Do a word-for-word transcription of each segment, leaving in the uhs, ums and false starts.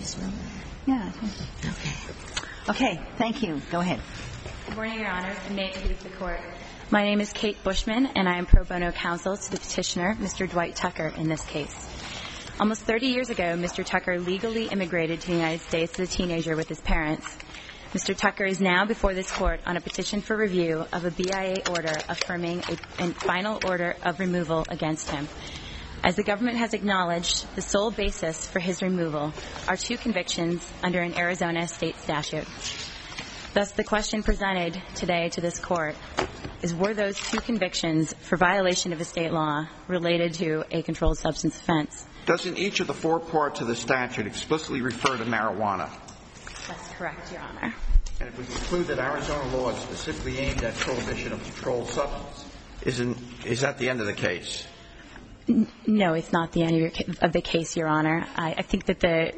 minutes? No? Yeah. Okay. Okay. Thank you. Go ahead. Good morning, Your Honors, and may it please the Court. My name is Kate Bushman, and I am pro bono counsel to the petitioner, Mister Dwight Tucker, in this case. Almost thirty years ago, Mister Tucker legally immigrated to the United States as a teenager with his parents. Mister Tucker is now before this Court on a petition for review of a B I A order affirming a, a final order of removal against him. As the government has acknowledged, the sole basis for his removal are two convictions under an Arizona state statute. Thus, the question presented today to this Court is, were those two convictions for violation of a state law related to a controlled substance offense? Doesn't each of the four parts of the statute explicitly refer to marijuana? That's correct, Your Honor. And if we conclude that Arizona law is specifically aimed at prohibition of controlled substance, isn't, is that the end of the case? No, it's not the end of the case, Your Honor. I, I think that the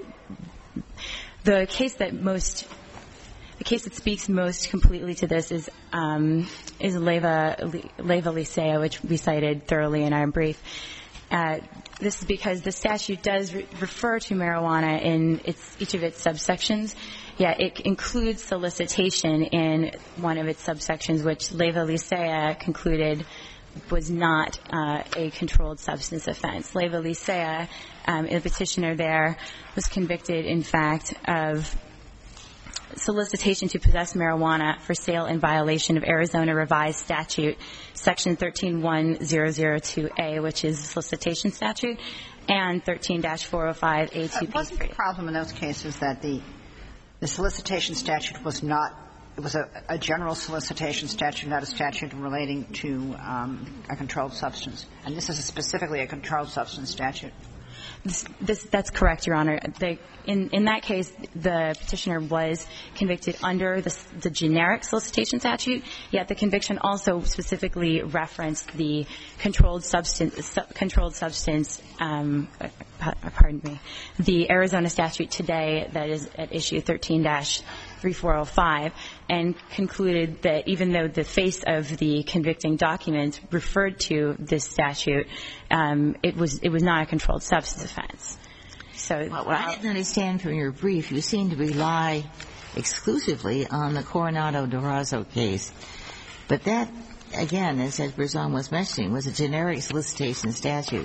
the case that most the case that speaks most completely to this is um, is Leyva Leyva Licea, which we cited thoroughly in our brief. Uh, this is because the statute does re- refer to marijuana in its, each of its subsections. Yeah, it includes solicitation in one of its subsections, which Leyva Licea concluded was not uh, a controlled substance offense. Leyva Licea, um, the petitioner there, was convicted, in fact, of solicitation to possess marijuana for sale in violation of Arizona Revised Statute, Section thirteen one thousand two A, which is the solicitation statute, and thirteen dash four oh five A two B three. Uh, wasn't the problem in those cases that the the solicitation statute was not – it was a, a general solicitation statute, not a statute relating to um, a controlled substance? And this is a specifically a controlled substance statute. This, this, that's correct, Your Honor. The, in, in that case, the petitioner was convicted under the, the generic solicitation statute, yet the conviction also specifically referenced the controlled substance, su- controlled substance, um, pardon me, the Arizona statute today that is at issue thirteen dash three four oh five, and concluded that even though the face of the convicting document referred to this statute, um, it was it was not a controlled substance offense. So, well, what I didn't understand from your brief, you seem to rely exclusively on the Coronado-Durazo case, but that, again, as Ed Berzon was mentioning, was a generic solicitation statute.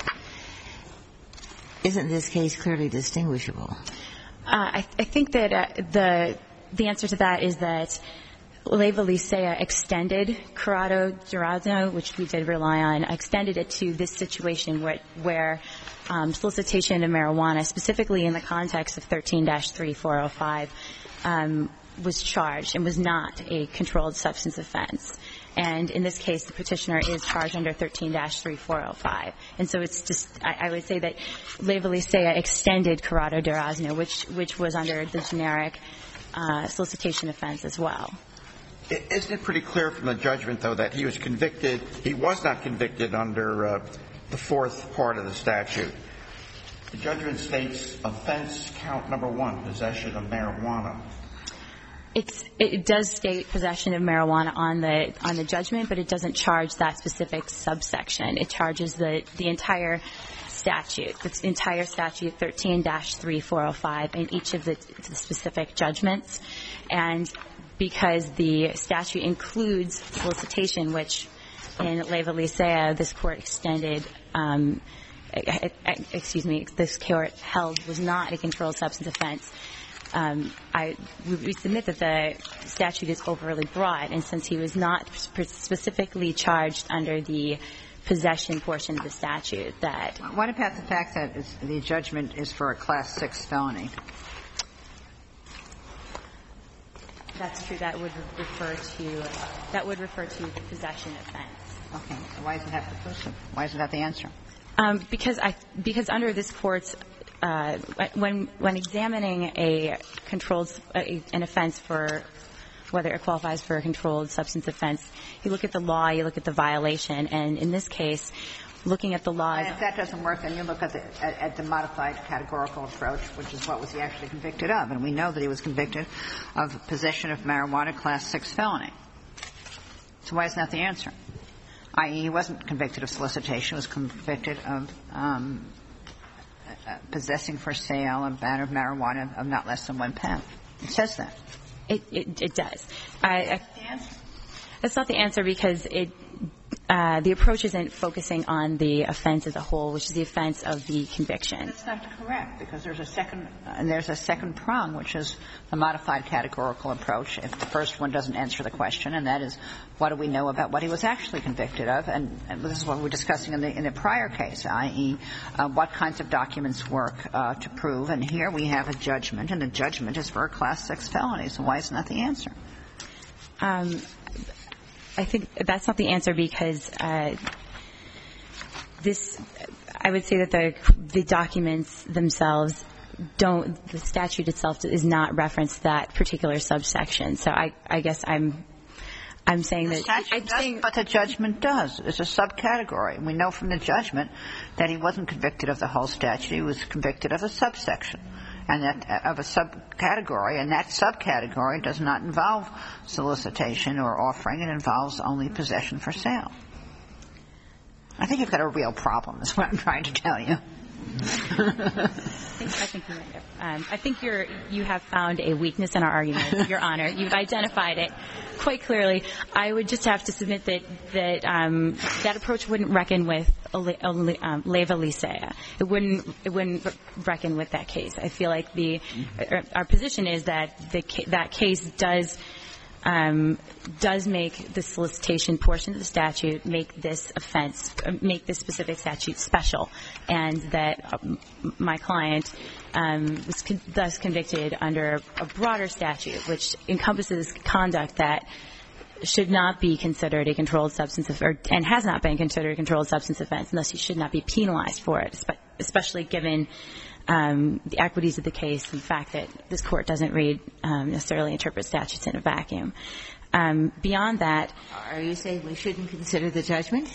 Isn't this case clearly distinguishable? Uh, I, I think that uh, the the answer to that is that Leyva Licea extended Coronado-Durazo, which we did rely on, extended it to this situation where, where um, solicitation of marijuana, specifically in the context of thirteen dash three four oh five, um, was charged and was not a controlled substance offense. And in this case, the petitioner is charged under thirteen dash three four oh five. And so it's just, I, I would say that Leyva Licea extended Coronado-Durazo, which, which was under the generic uh, solicitation offense as well. Isn't it pretty clear from the judgment, though, that he was convicted, he was not convicted under uh, the fourth part of the statute? The judgment states offense count number one, possession of marijuana. It's, it does state possession of marijuana on the on the judgment, but it doesn't charge that specific subsection. It charges the, the entire statute, the entire statute thirteen dash three four oh five in each of the, the specific judgments. And because the statute includes solicitation, which in Leyva Licea this court extended, um, excuse me, this court held was not a controlled substance offense. Um, I, we submit that the statute is overly broad, and since he was not specifically charged under the possession portion of the statute, that. What about the fact that it's, the judgment is for a class six felony? That's true. That would refer to uh, that would refer to the possession offense. Okay. So why does it have to person? Why isn't that the answer? Um, because I because under this court's uh, when when examining a controlled a, an offense for whether it qualifies for a controlled substance offense, you look at the law, you look at the violation, and in this case, looking at the law. And if that doesn't work, then you look at the at, at the modified categorical approach, which is what was he actually convicted of, and we know that he was convicted of possession of marijuana, class six felony. So why isn't that the answer? that is, he wasn't convicted of solicitation; he was convicted of um, uh, possessing for sale a bag of marijuana of not less than one pound. It says that. It, it, it does. I, I, that's not the answer because it, uh, the approach isn't focusing on the offense as a whole, which is the offense of the conviction. That's not correct because there's a second and there's a second prong, which is the modified categorical approach. If the first one doesn't answer the question, and that is, what do we know about what he was actually convicted of? And, and this is what we were discussing in the in the prior case, that is, uh, what kinds of documents work uh, to prove. And here we have a judgment, and the judgment is for a class six felony. So why isn't that the answer? Um, I think that's not the answer because uh, this, I would say that the the documents themselves don't, the statute itself is not referenced that particular subsection. So I, I guess I'm I'm saying the that. statute I'm does, saying, but the judgment does. It's a subcategory. We know from the judgment that he wasn't convicted of the whole statute. He was convicted of a subsection. And that of a subcategory, and that subcategory does not involve solicitation or offering. It involves only possession for sale. I think you've got a real problem, is what I'm trying to tell you. I think, I think, you're, um, I think you're, you have found a weakness in our argument, Your Honor. You've identified it quite clearly. I would just have to submit that that um, that approach wouldn't reckon with um, Leyva Licea. It wouldn't it wouldn't reckon with that case. I feel like the our position is that the that case does. Um, does make the solicitation portion of the statute make this offense, make this specific statute special, and that um, my client um, was con- thus convicted under a broader statute, which encompasses conduct that should not be considered a controlled substance of, or, and has not been considered a controlled substance offense, and thus he should not be penalized for it, especially given Um, the equities of the case and the fact that this court doesn't read um, necessarily interpret statutes in a vacuum. Um, beyond that, are you saying we shouldn't consider the judgment?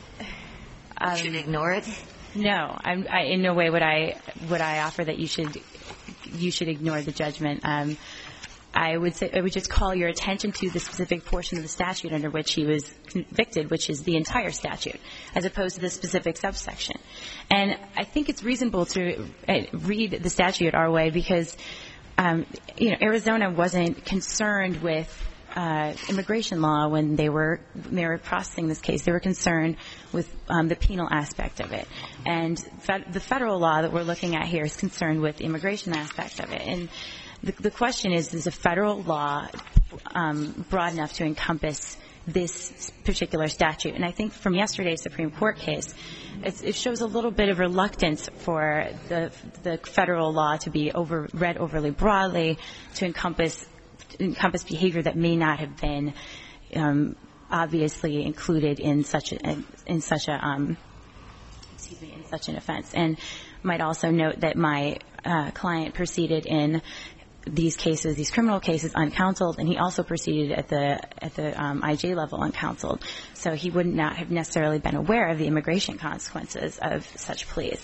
Um, should ignore it? No, I'm, I, in no way would I would I offer that you should you should ignore the judgment. Um, I would say I would just call your attention to the specific portion of the statute under which he was convicted, which is the entire statute, as opposed to the specific subsection. And I think it's reasonable to read the statute our way because, um, you know, Arizona wasn't concerned with uh, immigration law when they were when they were processing this case. They were concerned with um, the penal aspect of it, and fe- the federal law that we're looking at here is concerned with the immigration aspect of it. And The, the question is, is a federal law um, broad enough to encompass this particular statute? And I think from yesterday's Supreme Court case, it's, it shows a little bit of reluctance for the, the federal law to be over, read overly broadly to encompass, encompass behavior that may not have been um, obviously included in such a, in such a um, excuse me, in such an offense. And might also note that my uh, client proceeded in these cases, these criminal cases, uncounseled, and he also proceeded at the at the um, I J level uncounseled. So he would not have necessarily been aware of the immigration consequences of such pleas.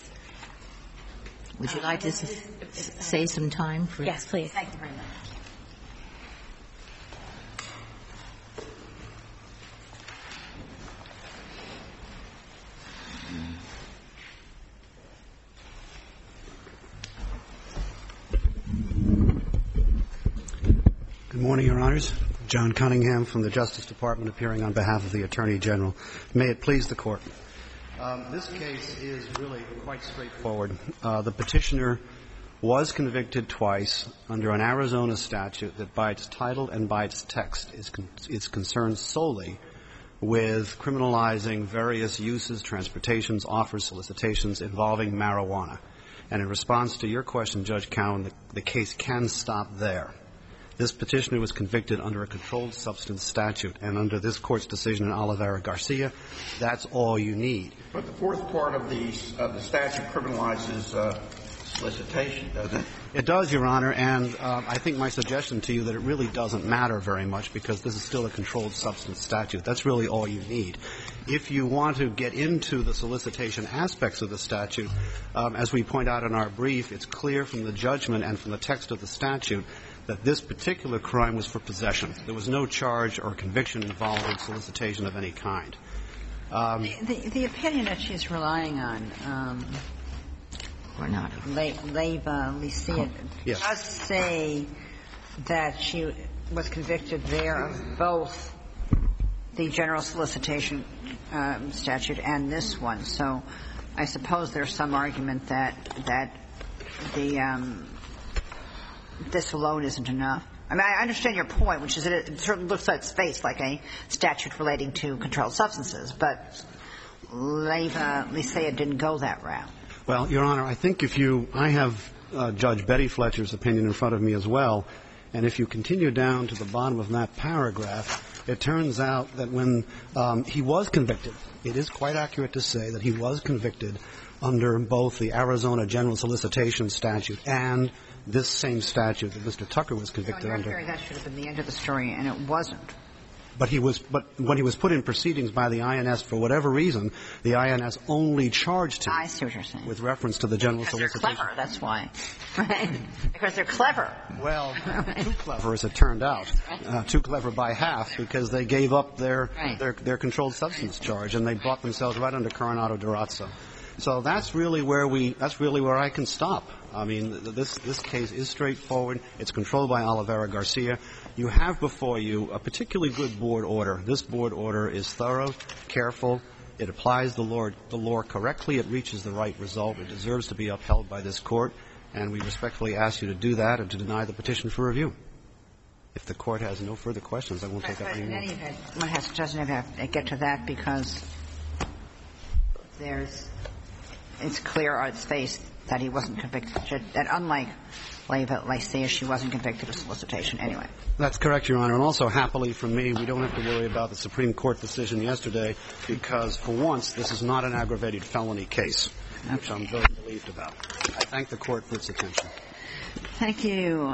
Would you like to s- say some time for? Yes, please. Thank you very much. Good morning, Your Honors. John Cunningham from the Justice Department, appearing on behalf of the Attorney General. May it please the Court. Um, this case is really quite straightforward. Uh, the petitioner was convicted twice under an Arizona statute that by its title and by its text is, con- is concerned solely with criminalizing various uses, transportations, offers, solicitations involving marijuana. And in response to your question, Judge Cowan, the, the case can stop there. This petitioner was convicted under a controlled substance statute, and under this Court's decision in Oliveira Garcia, that's all you need. But the fourth part of the, of the statute criminalizes uh, solicitation, doesn't it? It does, Your Honor, and uh, I think my suggestion to you that it really doesn't matter very much because this is still a controlled substance statute. That's really all you need. If you want to get into the solicitation aspects of the statute, um, as we point out in our brief, it's clear from the judgment and from the text of the statute that this particular crime was for possession. There was no charge or conviction involving solicitation of any kind. Um, the, the, the opinion that she's relying on um, Coronado. Le- Leyva Licia Yes. does say that she was convicted there of both the general solicitation um, statute and this one. So I suppose there's some argument that that the um, this alone isn't enough. I mean, I understand your point, which is that it certainly looks on its face like a statute relating to controlled substances, but Leyva Licia didn't go that route. Well, Your Honor, I think if you – I have uh, Judge Betty Fletcher's opinion in front of me as well, and if you continue down to the bottom of that paragraph, it turns out that when um, he was convicted, it is quite accurate to say that he was convicted under both the Arizona general solicitation statute and this same statute that Mister Tucker was convicted So in under. your theory, that should have been the end of the story, and it wasn't. But he was, but when he was put in proceedings by the I N S for whatever reason, the I N S only charged him I see what you're saying. with reference to the general Because they're solicitation. clever, that's why. Right? Because they're clever. Well, too clever, as it turned out. Uh, too clever by half, because they gave up their, Right. their their controlled substance charge, and they brought themselves right under Coronado Durazzo. So that's really where we that's really where I can stop. I mean, th- this this case is straightforward. It's controlled by Oliveira Garcia. You have before you a particularly good board order. This board order is thorough, careful. It applies the law, the law correctly. It reaches the right result. It deserves to be upheld by this court, and we respectfully ask you to do that and to deny the petition for review. If the court has no further questions, I won't take up But any in more. any event, one has, doesn't have to get to that because there's, it's clear on its face that he wasn't convicted, that unlike Leyva Licia, she wasn't convicted of solicitation anyway. That's correct, Your Honor. And also, happily for me, we don't have to worry about the Supreme Court decision yesterday because, for once, this is not an aggravated felony case, which I'm very relieved about. I thank the Court for its attention. Thank you.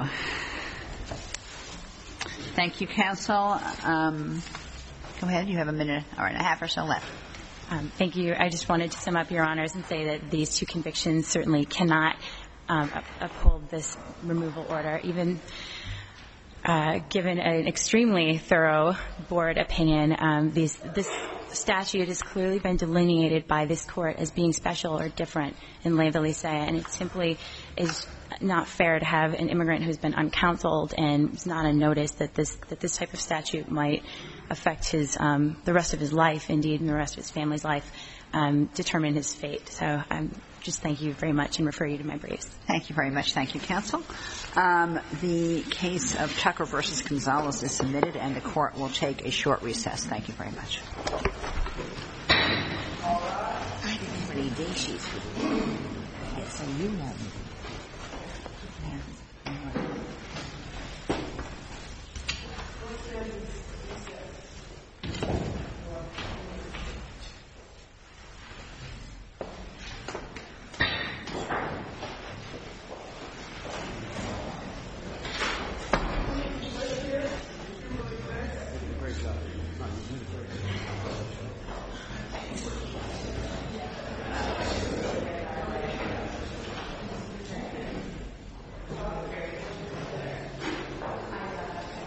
Thank you, counsel. Um, go ahead. You have a minute or and a half or so left. Um, thank you. I just wanted to sum up, Your Honors, and say that these two convictions certainly cannot um, up- uphold this removal order, even uh, given an extremely thorough board opinion. Um, these, this statute has clearly been delineated by this court as being special or different in Leyva Licia, and it simply is not fair to have an immigrant who's been uncounseled and is not on notice that this that this type of statute might affect his um, the rest of his life, indeed, and the rest of his family's life, um, determine his fate. So I'm just thank you very much and refer you to my briefs. Thank you very much. Thank you, counsel. Um, the case of Tucker versus Gonzalez is submitted, and the court will take a short recess. Thank you very much. I didn't have any day sheets with me. So you know.